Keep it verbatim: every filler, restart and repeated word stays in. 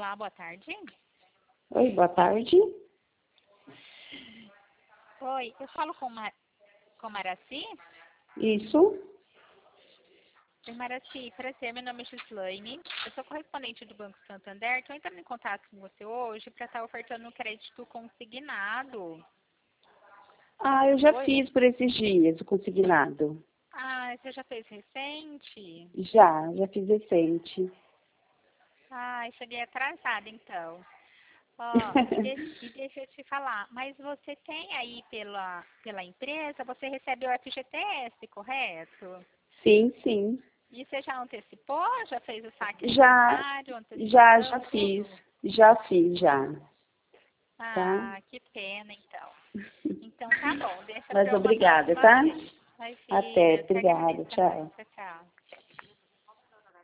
Olá, boa tarde. Oi, boa tarde. Oi, eu falo com, Mar... com Maraci? Isso? Oi, Maraci, prazer, meu nome é Gislaine. Eu sou correspondente do Banco Santander. Estou entrando em contato com você hoje para estar ofertando um crédito consignado. Ah, eu já Oi? fiz por esses dias o consignado. Ah, você já fez recente? Já, já fiz recente. Ah, cheguei atrasada então. Ó, e, de- e deixa eu te falar, mas você tem aí pela, pela empresa, você recebe o F G T S, correto? Sim, sim. E você já antecipou? Já fez o saque Já, aniversário, já, já antecipação, fiz. tudo? Já fiz, já. Tá? Ah, que pena então. Então tá bom, deixa Mas para uma obrigada, próxima tá? vez. Até, Imagina, eu que obrigada, agradeço. Até mais. tchau. Tchau, tchau.